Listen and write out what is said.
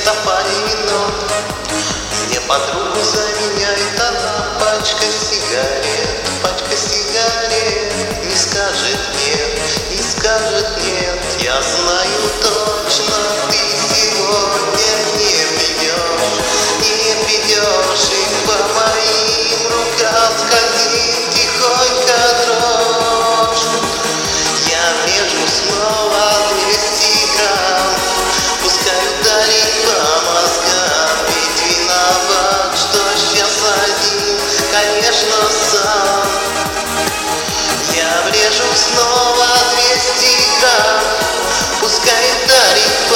стопали вино. Мне подругу заменяет она пачка сигарет. Пачка сигарет не скажет нет, не скажет нет. Я знаю точно, ты сегодня не придешь, и по моим рукам скользит тихонько дрожь. Я врежу снова 200 грамм, пускай ударит по мозгам, ведь виноват, что сейчас один, конечно, сам. Я врежу снова 200 грамм, пускай ударит